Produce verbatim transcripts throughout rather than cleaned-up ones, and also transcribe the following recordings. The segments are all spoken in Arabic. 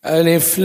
ألف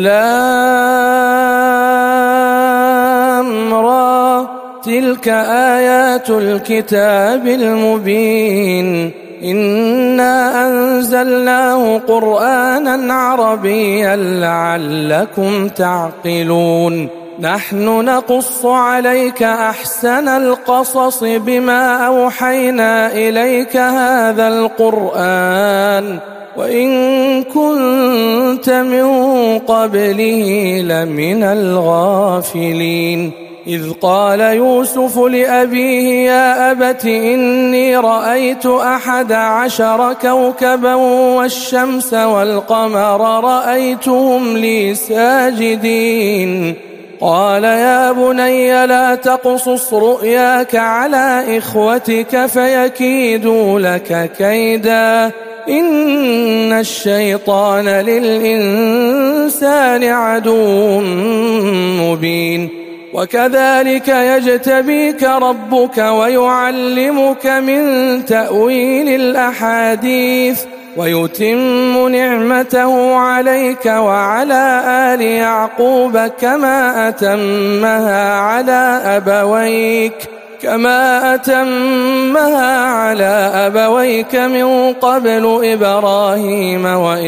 لام را تلك آيات الكتاب المبين إنا أنزلناه قرآنا عربيا لعلكم تعقلون نحن نقص عليك أحسن القصص بما أوحينا إليك هذا القرآن وإن كنت من قبله لمن الغافلين إذ قال يوسف لأبيه يا أبت إني رأيت أحد عشر كوكبا والشمس والقمر رأيتهم لي ساجدين قال يا بني لا تقصص رؤياك على إخوتك فيكيدوا لك كيدا إن الشيطان للإنسان عدو مبين وكذلك يجتبيك ربك ويعلمك من تأويل الأحاديث ويتم نعمته عليك وعلى آل يعقوب كما أتمها على أبويك كما أتمها على أبويك من قبل إبراهيم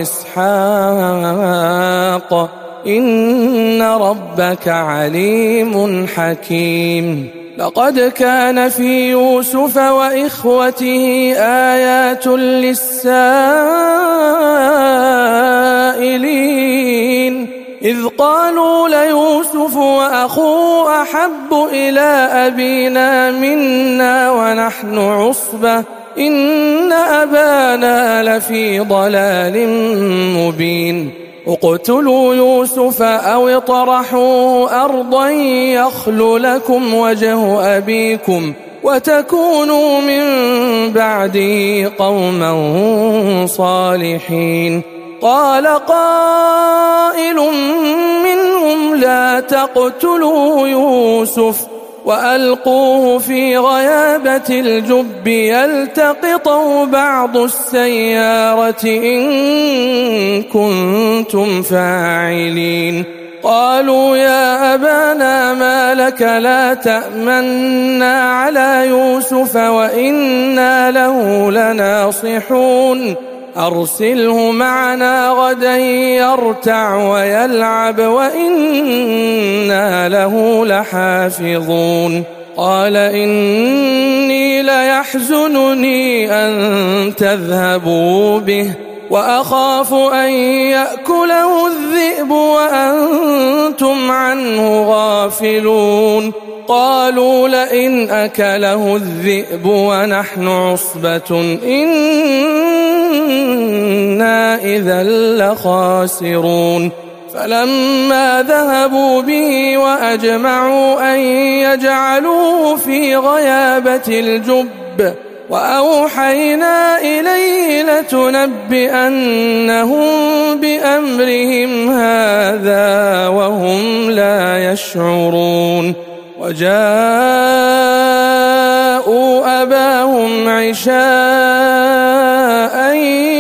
وإسحاق إن ربك عليم حكيم لقد كان في يوسف وإخوته آيات للسائلين إذ قالوا ليوسف وأخوه أحب إلى أبينا منا ونحن عصبة إن أبانا لفي ضلال مبين اقتلوا يوسف أو اطرحوه أرضا يخل لكم وجه أبيكم وتكونوا من بعده قوما صالحين قال قائل منهم لا تقتلوا يوسف وألقوه في غيابة الجب يلتقطه بعض السيارة إن كنتم فاعلين قالوا يا أبانا ما لك لا تأمنا على يوسف وإنا له لناصحون أرسله معنا غدا يرتع ويلعب وإنا له لحافظون قال إني ليحزنني أن تذهبوا به وأخاف أن يأكله الذئب وأنتم عنه غافلون قالوا لئن أكله الذئب ونحن عصبة إنا إذا لخاسرون فلما ذهبوا به وأجمعوا أن يجعلوه في غيابة الجب وأوحينا إليه لتنبئنهم بأمرهم هذا وهم لا يشعرون وجاءوا أباهم عشاء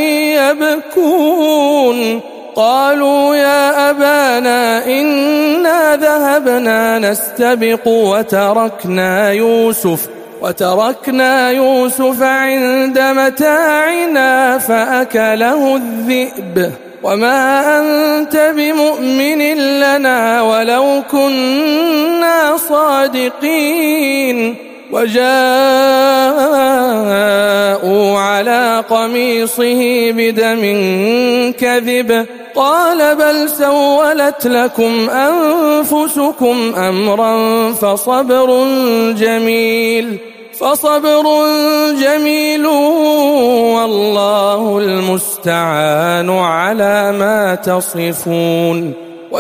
يبكون قالوا يا أبانا إنا ذهبنا نستبق وتركنا يوسف وتركنا يوسف عند متاعنا فأكله الذئب وما أنت بمؤمن لنا ولو كنا صادقين وجاءوا على قميصه بدم كذب قال بل سولت لكم أنفسكم أمرا فصبر جميل فصبر جميل والله المستعان على ما تصفون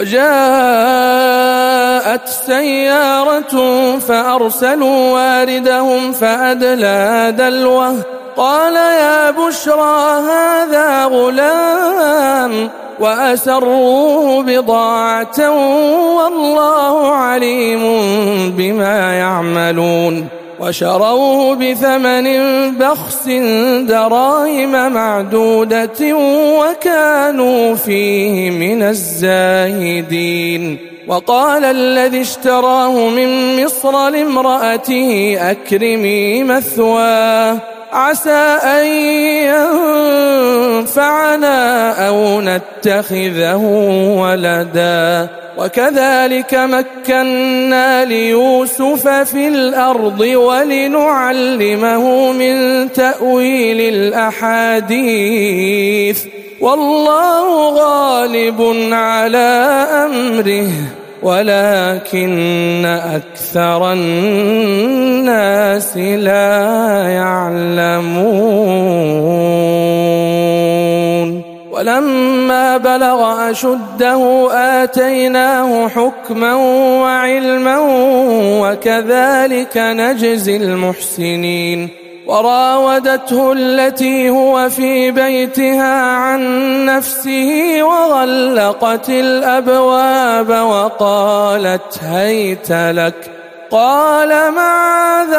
وجاءت سيارة فأرسلوا واردهم فأدلى دلوه قال يا بشرى هذا غلام وأسروه بضاعة والله عليم بما يعملون وشروه بثمن بخس دراهم معدودة وكانوا فيه من الزاهدين. وقال الذي اشتراه من مصر لامرأته أكرمي مثواه عسى أن ينفعنا أو نتخذه ولدا. وكذلك مكنا ليوسف في الأرض ولنعلمه من تأويل الأحاديث والله غالب على أمره ولكن أكثر الناس لا يعلمون. ولما بلغ أشده آتيناه حكما وعلما وكذلك نجزي المحسنين. وراودته التي هو في بيتها عن نفسه وغلقت الأبواب وقالت هيت لك قال معاذ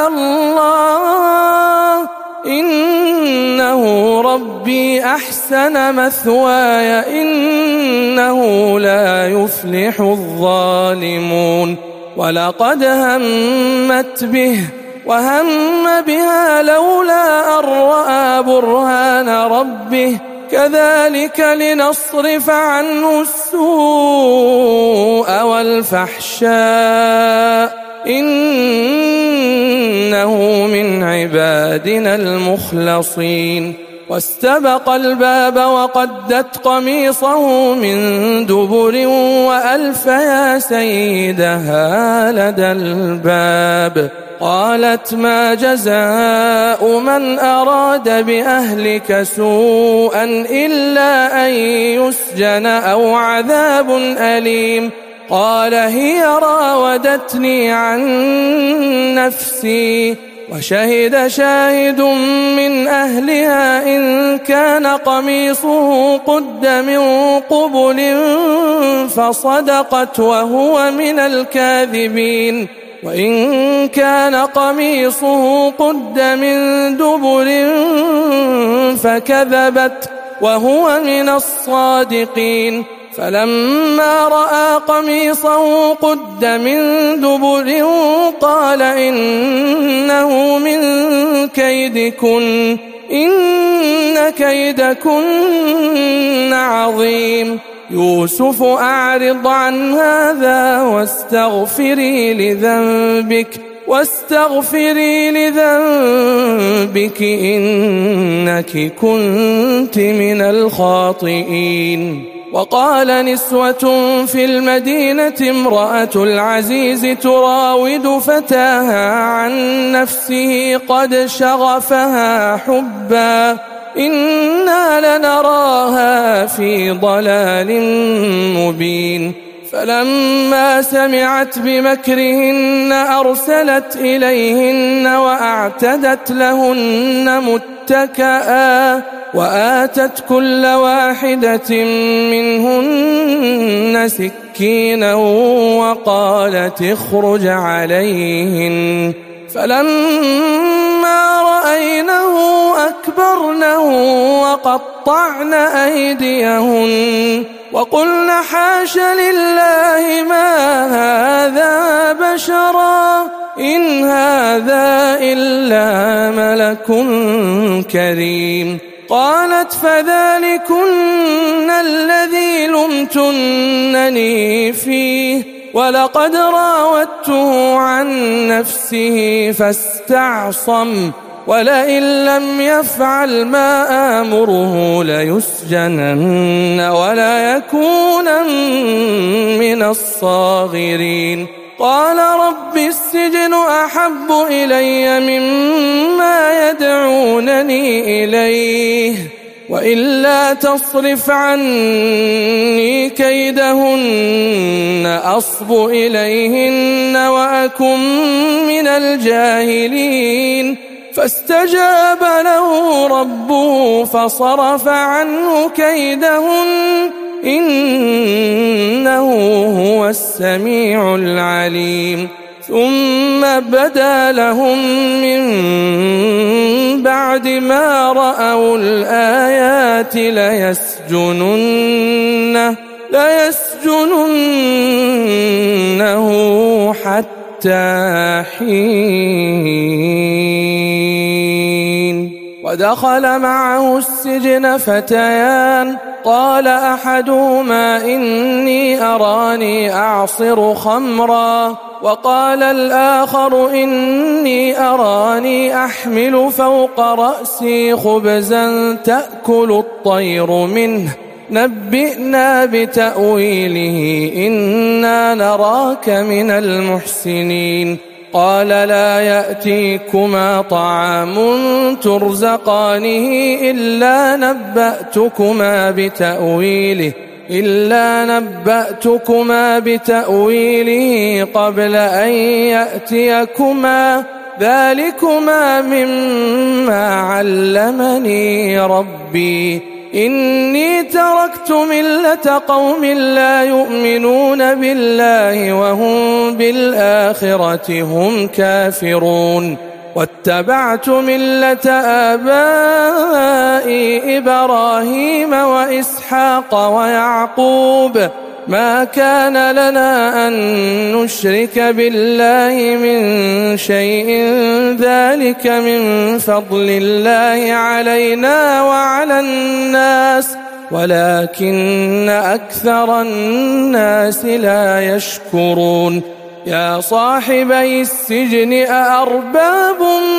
الله إنه ربي أحسن مثواي إنه لا يفلح الظالمون. ولقد همت به وهم بها لولا أن رأى برهان ربه كذلك لنصرف عنه السوء والفحشاء إنه من عبادنا المخلصين. واستبق الباب وقدت قميصه من دبر وألف يا سيدها لدى الباب. قالت ما جزاء من أراد بأهلك سوءا إلا أن يسجن أو عذاب أليم. قال هي راودتني عن نفسي وشهد شاهد من أهلها إن كان قميصه قد من قبل فصدقت وهو من الكاذبين وإن كان قميصه قد من دبر فكذبت وهو من الصادقين. فلما رأى قميصه قد من دبر قال إنه من كيدكن إن كيدكن عظيم. يوسف أعرض عن هذا واستغفري لذنبك واستغفري لذنبك إنك كنت من الخاطئين. وقال نسوة في المدينة امرأة العزيز تراود فتاها عن نفسه قد شغفها حبا إنا لنراها في ضلال مبين. فلما سمعت بمكرهن أرسلت إليهن وأعتدت لهن متكئا وآتت كل واحدة منهن سكينا وقالت اخرج عليهن. فلما رأينه أكبرنه وقطعن أيديهن وقلن حاش لله ما هذا بشرا إن هذا إلا ملك كريم. قالت فذلكن الذي لمتنني فيه ولقد راودته عن نفسه فاستعصم ولئن لم يفعل ما آمره ليسجنن وليكونن من الصاغرين. قال رب السجن أحب إلي مما يدعونني إليه وإلا تصرف عني كيدهن أصب إليهن وأكن من الجاهلين. فاستجاب له ربه فصرف عنه كيدهن إنه هو السميع العليم. ثم بدا لهم من بعد ما رأوا الآيات ليسجننه, ليسجننه حتى حين. ودخل معه السجن فتيان قال أحدهما إني أراني أعصر خمرا وقال الآخر إني أراني أحمل فوق رأسي خبزا تأكل الطير منه نبئنا بتأويله إنا نراك من المحسنين. قال لا يأتيكما طعام ترزقانه إلا نبأتكما بتأويله إلا نبأتكما بتأويله قبل أن يأتيكما ذلكما مما علمني ربي إني تركت ملة قوم لا يؤمنون بالله وهم بالآخرة هم كافرون واتبعت ملة آبائي إبراهيم وإسحاق ويعقوب ما كان لنا أن نشرك بالله من شيء ذلك من فضل الله علينا وعلى الناس ولكن أكثر الناس لا يشكرون. يا صاحبي السجن أأرباب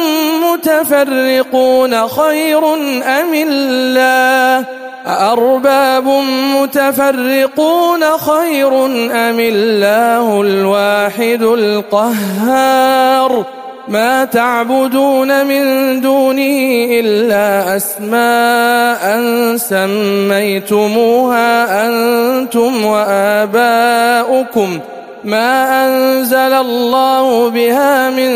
متفرقون خير أم الله أأرباب متفرقون خير أم الله الواحد القهار ما تعبدون من دونه إلا أسماء سميتموها أنتم وآباؤكم ما أنزل الله بها من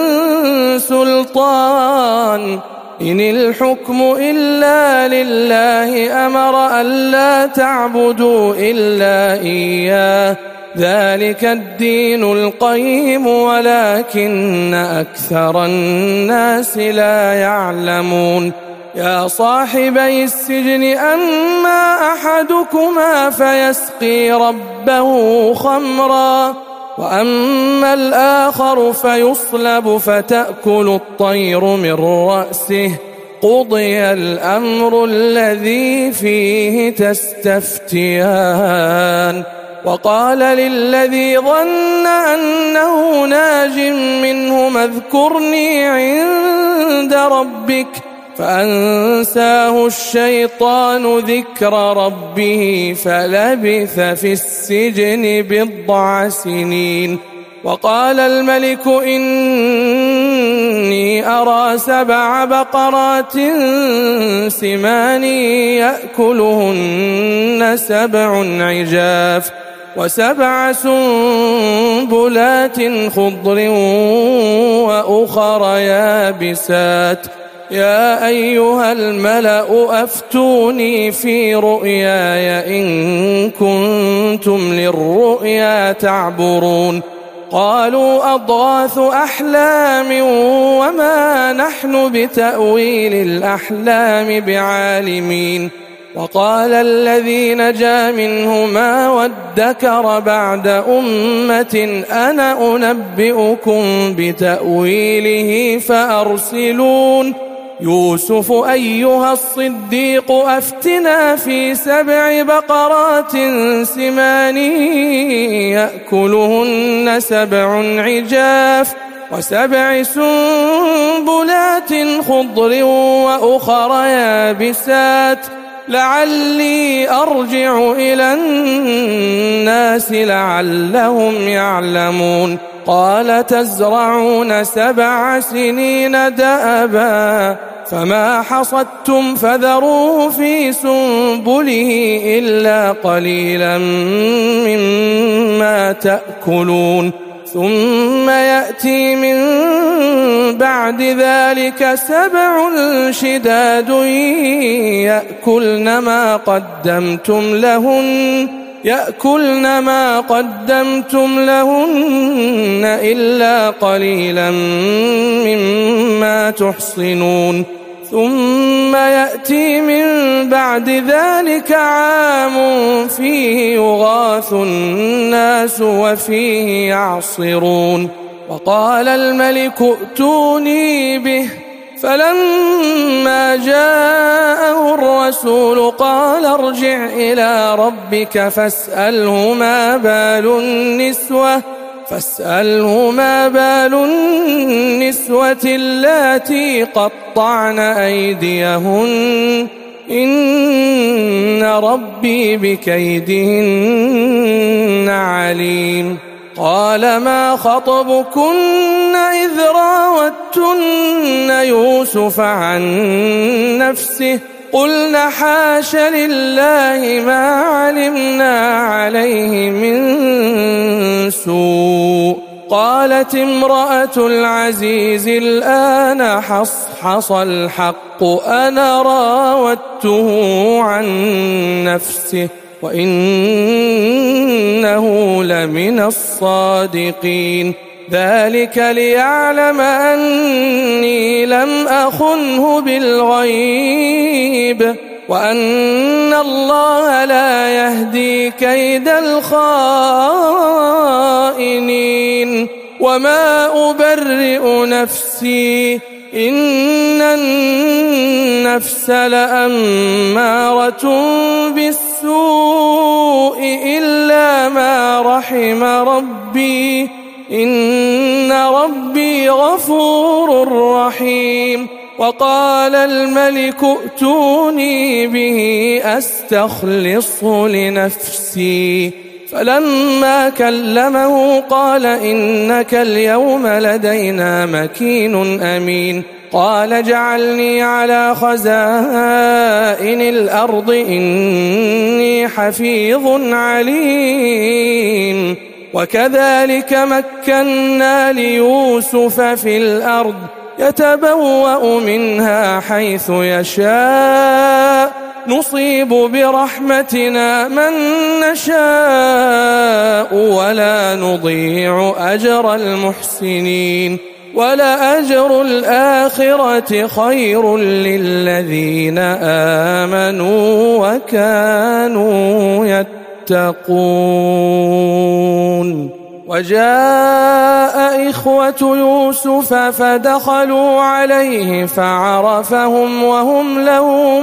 سلطان إن الحكم إلا لله أمر ألا تعبدوا إلا إياه ذلك الدين القيم ولكن أكثر الناس لا يعلمون. يا صاحبي السجن أما أحدكما فيسقي ربه خمرا وأما الآخر فيصلب فتأكل الطير من رأسه قضي الأمر الذي فيه تستفتيان. وقال للذي ظن أنه ناج منهما اذكرني عند ربك فأنساه الشيطان ذكر ربه فلبث في السجن بضع سنين. وقال الملك إني أرى سبع بقرات سمان يأكلهن سبع عجاف وسبع سنبلات خضر وأخر يابسات يا أيها الملأ أفتوني في رؤياي إن كنتم للرؤيا تعبرون. قالوا أضغاث أحلام وما نحن بتأويل الأحلام بعالمين. وقال الذي نجا منهما وادكر بعد أمة أنا أنبئكم بتأويله فأرسلون. يوسف أيها الصديق أفتنا في سبع بقرات سمان يأكلهن سبع عجاف وسبع سنبلات خضر وأخر يابسات لعلي أرجع إلى الناس لعلهم يعلمون. قال تزرعون سبع سنين دأبا فما حصدتم فذروه في سنبله إلا قليلا مما تأكلون ثم يأتي من بعد ذلك سبع شداد يأكلن ما قدمتم لهن يأكلن ما قدمتم لهن إلا قليلا مما تحصنون ثم يأتي من بعد ذلك عام فيه يغاث الناس وفيه يعصرون وقال الملك ائتوني به فلما جاءه الرسول قال ارجع إلى ربك فاسأله ما بال النسوة فاسأله ما بال النسوة اللاتي قطعن أيديهن إن ربي بكيدهن عليم قال ما خطبكن إذ راوتن يوسف عن نفسه قلنا حاش لله ما علمنا عليه من سوء قالت امرأة العزيز الآن حصحص الحق أنا راودته عن نفسه وإنه لمن الصادقين ذلك ليعلم أني لم أخنه بالغيب وأن الله لا يهدي كيد الخائنين وما أبرئ نفسي إن النفس لأمارة بالسوء إلا ما رحم ربي إن ربي غفور رحيم وقال الملك ائتوني به أستخلصه لنفسي فلما كلمه قال إنك اليوم لدينا مكين أمين قال اجعلني على خزائن الأرض إني حفيظ عليم وكذلك مكنا ليوسف في الأرض يتبوأ منها حيث يشاء نصيب برحمتنا من نشاء ولا نضيع أجر المحسنين ولأجر الآخرة خير للذين آمنوا وكانوا يتقون وجاء إخوة يوسف فدخلوا عليه فعرفهم وهم له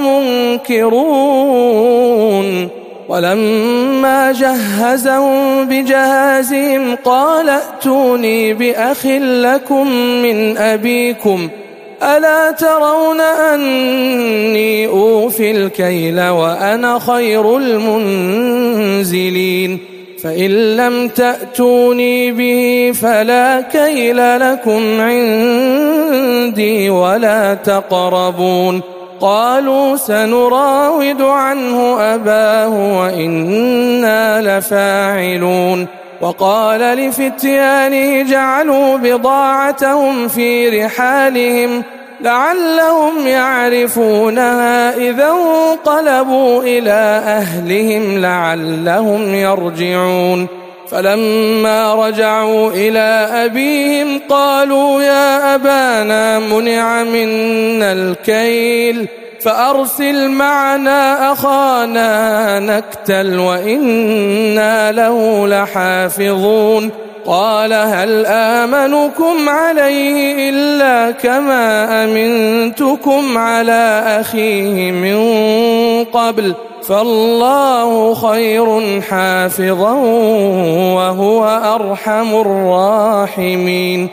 منكرون ولما جهزهم بجهازهم قال ائتوني بأخ لكم من أبيكم ألا ترون أني أوفي الكيل وأنا خير المنزلين فإن لم تأتوني به فلا كيل لكم عندي ولا تقربون قالوا سنراود عنه أباه وإنا لفاعلون وقال لفتيانه جعلوا بضاعتهم في رحالهم لعلهم يعرفونها إذا انقلبوا إلى أهلهم لعلهم يرجعون فلما رجعوا إلى أبيهم قالوا يا أبانا منع منا الكيل فأرسل معنا أخانا نكتل وإنا له لحافظون قال هل آمنكم عليه إلا كما أمنتكم على أخيه من قبل فالله خير حافظا وهو أرحم الراحمين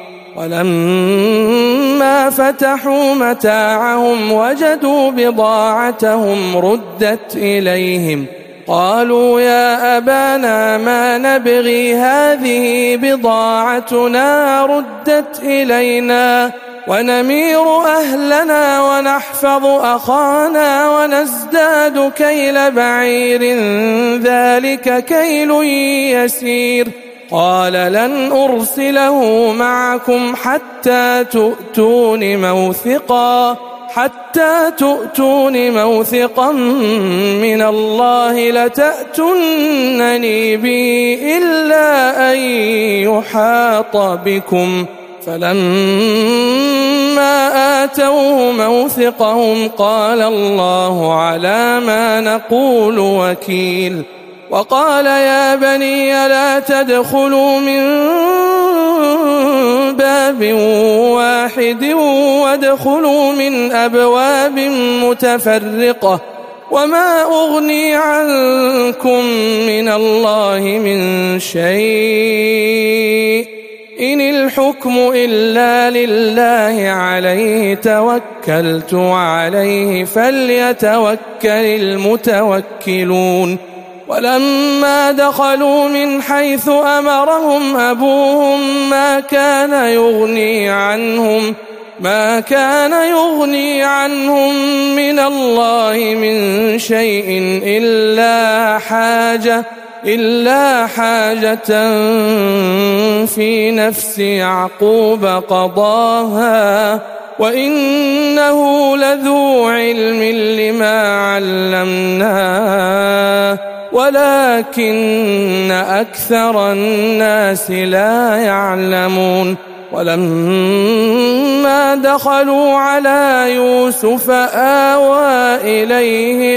ولما فتحوا متاعهم وجدوا بضاعتهم ردت إليهم قالوا يا أبانا ما نبغي هذه بضاعتنا ردت إلينا ونمير أهلنا ونحفظ أخانا ونزداد كيل بعير ذلك كيل يسير قال لن أرسله معكم حتى تؤتون موثقا حتى تؤتون موثقا من الله لتأتونني به إلا أن يحاط بكم. فلما آتوه موثقهم قال الله على ما نقول وكيل. وقال يا بني لا تدخلوا من باب واحد وادخلوا من أبواب متفرقة وما أغني عنكم من الله من شيء إن الحكم إلا لله عليه توكلت وعليه فليتوكل المتوكلون. ولما دخلوا من حيث أمرهم أبوهم ما كان يغني عنهم ما كان يغني عنهم من الله من شيء إلا حاجة إلا حاجة في نفس يعقوب قضاها وإنه لذو علم لما علمناه ولكن أكثر الناس لا يعلمون. ولما دخلوا على يوسف آوى إليه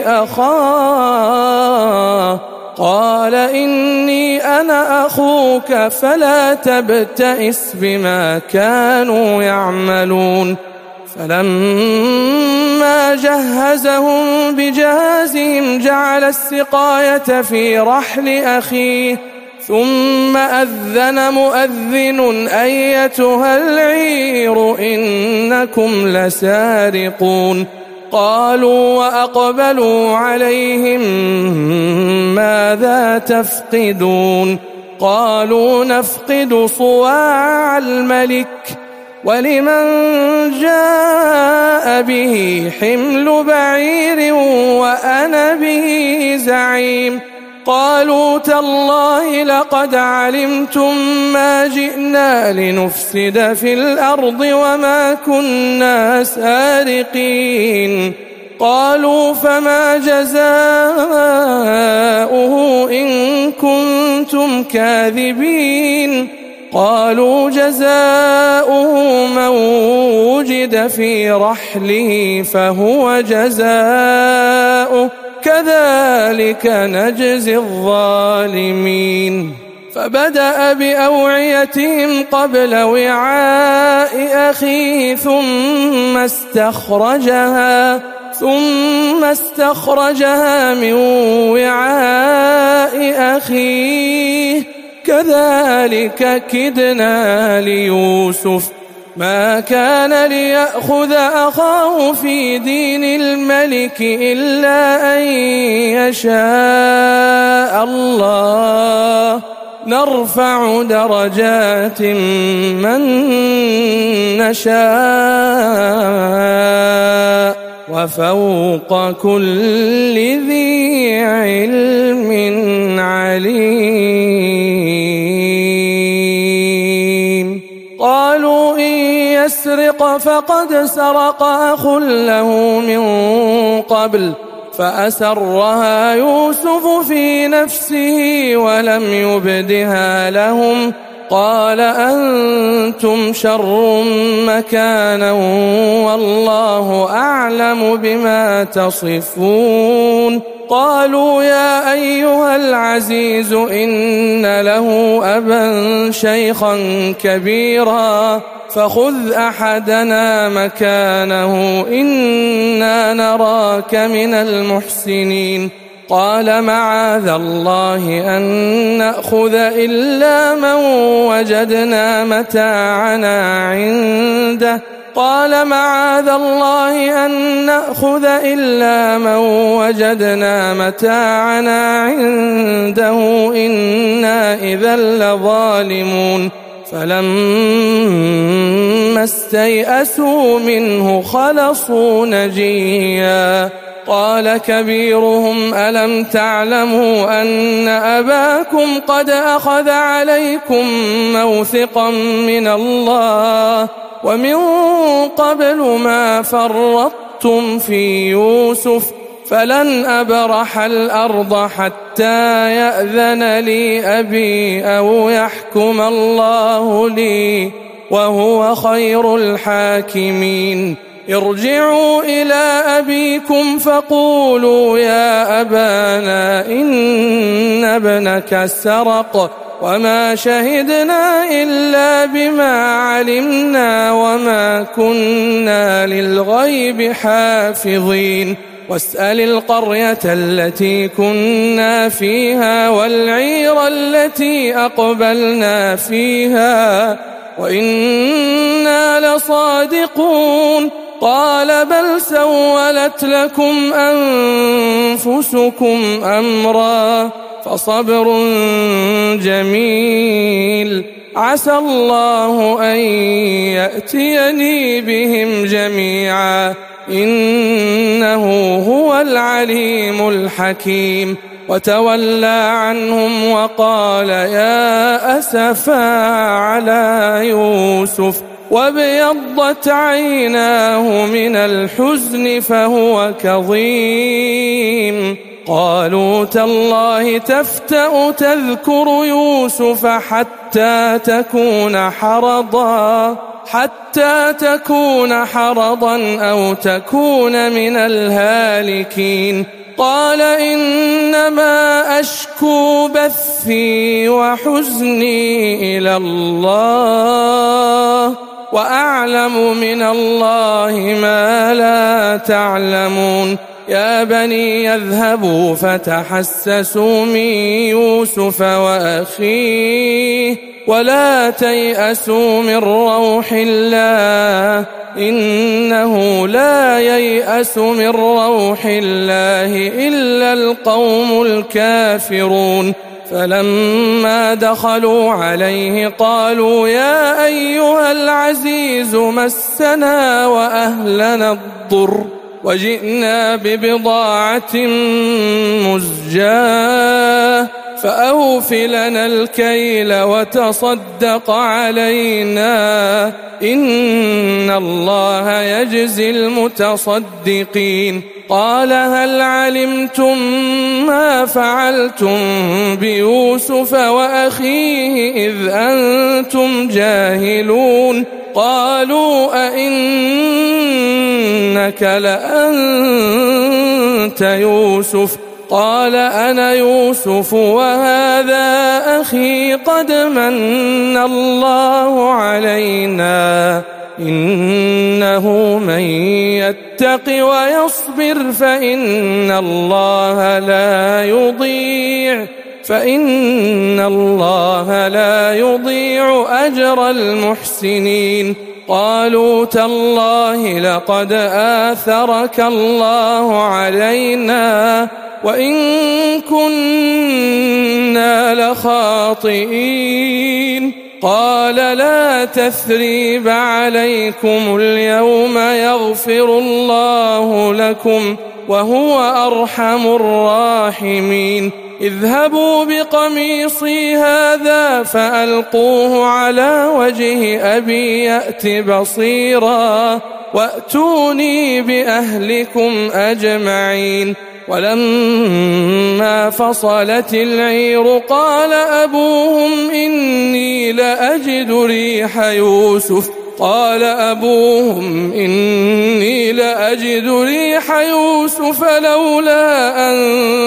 أخاه قال إني أنا أخوك فلا تبتئس بما كانوا يعملون. فلما جهزهم بجهازهم جعل السقاية في رحل أخيه ثم أذن مؤذن أيتها العير إنكم لسارقون. قالوا وأقبلوا عليهم ماذا تفقدون قالوا نفقد صواع الملك ولمن جاء به حمل بعير وأنا به زعيم. قالوا تالله لقد علمتم ما جئنا لنفسد في الأرض وما كنا سارقين. قالوا فما جزاؤه إن كنتم كاذبين. قالوا جزاؤه من وجد في رحله فهو جزاؤه كذلك نجزي الظالمين. فبدأ بأوعيتهم قبل وعاء أخيه ثم استخرجها ثم استخرجها من وعاء أخيه كذلك كدنا ليوسف ما كان ليأخذ أخاه في دين الملك إلا أن يشاء الله نرفع درجات من نشاء وفوق كل ذي علم عليم. قالوا إن يسرق فقد سرق أخ له من قبل فأسرها يوسف في نفسه ولم يبدها لهم. قال أنتم شر مكانا والله أعلم بما تصفون. قالوا يا أيها العزيز إن له أبا شيخا كبيرا فخذ أحدنا مكانه إنا نراك من المحسنين. قال معاذ الله أن نأخذ إلا من وجدنا متاعنا عنده قال معاذ الله أن نأخذ إلا من وجدنا متاعنا عنده إنا إذا لظالمون. فلما استيئسوا منه خلصوا نجيا. قال كبيرهم ألم تعلموا أن أباكم قد أخذ عليكم موثقا من الله ومن قبل ما فرطتم في يوسف فلن أبرح الأرض حتى يأذن لي أبي أو يحكم الله لي وهو خير الحاكمين ارجعوا إلى أبيكم فقولوا يا أبانا إن ابنك سرق وما شهدنا إلا بما علمنا وما كنا للغيب حافظين واسأل القرية التي كنا فيها والعير التي أقبلنا فيها وإنا لصادقون قال بل سولت لكم أنفسكم أمرا فصبر جميل عسى الله أن يأتيني بهم جميعا إنه هو العليم الحكيم وتولى عنهم وقال يا أسفا على يوسف وابيضت عيناه من الحزن فهو كظيم قالوا تالله تفتأ تذكر يوسف حتى تكون حرضا حتى تكون حرضا أو تكون من الهالكين قال إنما أشكو بثي وحزني إلى الله وأعلم من الله ما لا تعلمون يا بني يذهبوا فتحسسوا من يوسف وأخيه ولا تيأسوا من روح الله إنه لا ييأس من روح الله إلا القوم الكافرون فلما دخلوا عليه قالوا يا أيها العزيز مسنا وأهلنا الضر وجئنا ببضاعة مزجاة فأوف لنا الكيل وتصدق علينا إن الله يجزي المتصدقين قال هل علمتم ما فعلتم بيوسف وأخيه إذ أنتم جاهلون قالوا أئنك لأنت يوسف قال أنا يوسف وهذا أخي قد من الله علينا إنه من يتق ويصبر فإن الله لا يضيع فإن الله لا يضيع أجر المحسنين قالوا تالله لقد آثرك الله علينا وإن كنا لخاطئين قال لا تثريب عليكم اليوم يغفر الله لكم وهو أرحم الراحمين اذهبوا بقميصي هذا فألقوه على وجه أبي يأت بصيرا وأتوني بأهلكم أجمعين ولما فصلت العير قال أبوهم إني لأجد ريح يوسف قال أبوهم إني لأجد ريح يوسف لولا أن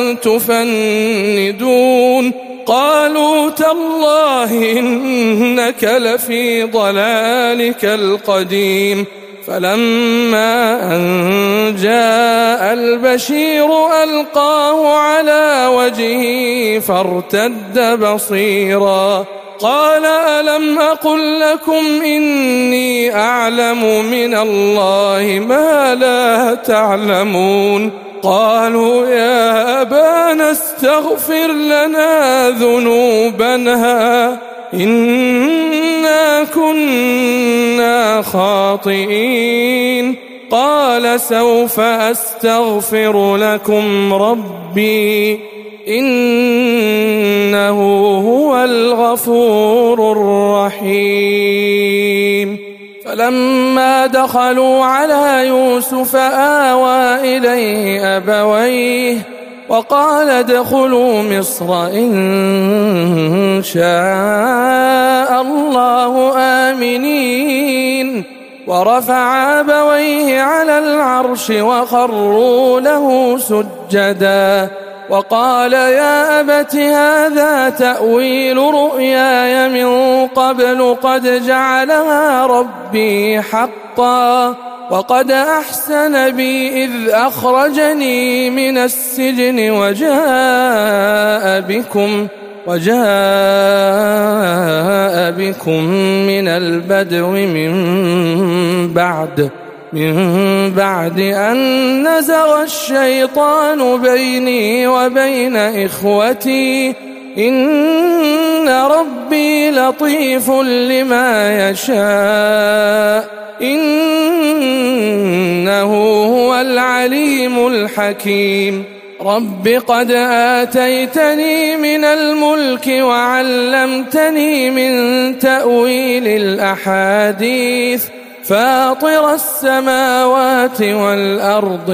تفندون قالوا تالله إنك لفي ضلالك القديم فلما أن جاء البشير ألقاه على وجهه فارتد بصيرا قال ألم أقل لكم إني أعلم من الله ما لا تعلمون قالوا يا أبانا استغفر لنا ذنوبنا إنا كنا خاطئين قال سوف أستغفر لكم ربي إنه هو الغفور الرحيم فلما دخلوا على يوسف آوى إليه أبويه وقال ادخلوا مصر إن شاء الله آمنين ورفع أبويه على العرش وخروا له سجدا وقال يا أبت هذا تأويل رؤياي من قبل قد جعلها ربي حقا وقد أحسن بي إذ أخرجني من السجن وجاء بكم وجاء بكم من البدو من بعد من بعد أن نزغ الشيطان بيني وبين إخوتي إن ربي لطيف لما يشاء إنه هو العليم الحكيم رب قد آتيتني من الملك وعلمتني من تأويل الأحاديث فاطر السماوات والأرض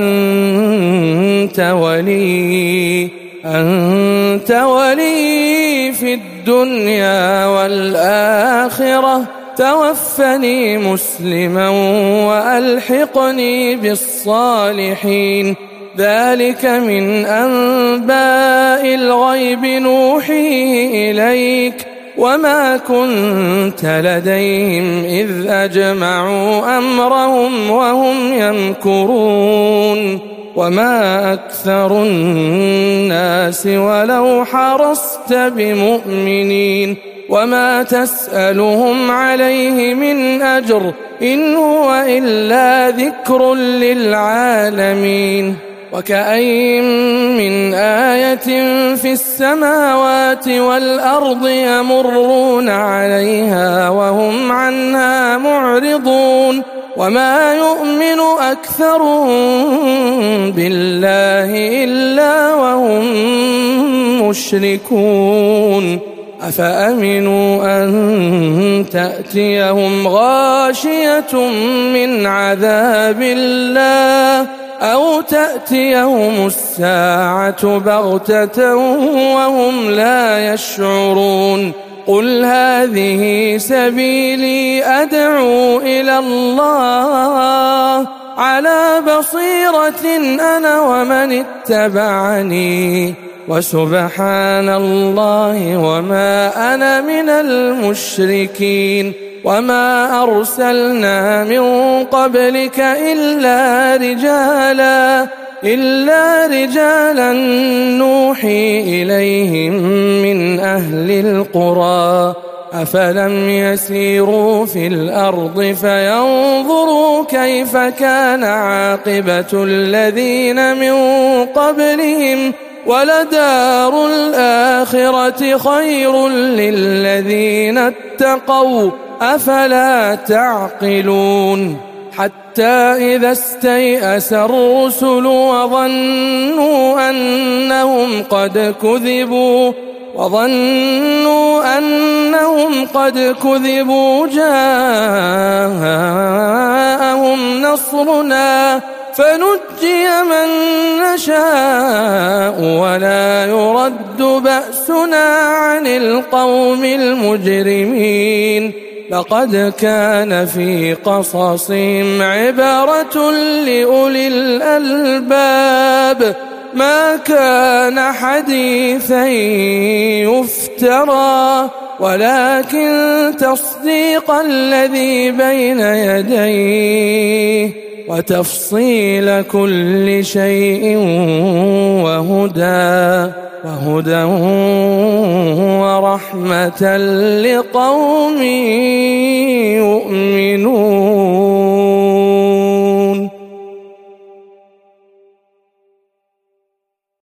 أنت ولي أنت ولي في الدنيا والآخرة توفني مسلما وألحقني بالصالحين ذلك من أنباء الغيب نوحيه إليك وما كنت لديهم إذ أجمعوا أمرهم وهم يمكرون وما أكثر الناس ولو حرصت بمؤمنين وما تسألهم عليه من أجر إن هو إلا ذكر للعالمين وكأين من آية في السماوات والأرض يمرون عليها وهم عنها معرضون وما يؤمن أكثرهم بالله إلا وهم مشركون أفأمنوا أن تأتيهم غاشية من عذاب الله أو تأتيهم الساعة بغتة وهم لا يشعرون قل هذه سبيلي أدعو إلى الله على بصيرة أنا ومن اتبعني وسبحان الله وما أنا من المشركين وما أرسلنا من قبلك إلا رجالا إلا رجالا نوحي إليهم من أهل القرى أفلم يسيروا في الأرض فينظروا كيف كان عاقبة الذين من قبلهم ولدار الآخرة خير للذين اتقوا أفلا تعقلون حتى إذا استيأس الرسل وظنوا أنهم قد كذبوا وظنوا أنهم قد كذبوا جاءهم نصرنا فنجي من نشاء ولا يرد بأسنا عن القوم المجرمين لقد كان في قصصهم عبرة لأولي الألباب ما كان حديثا يفترى ولكن تصديق الذي بين يديه وتفصيل كل شيء وهدى وهدى ورحمة لقوم يؤمنون.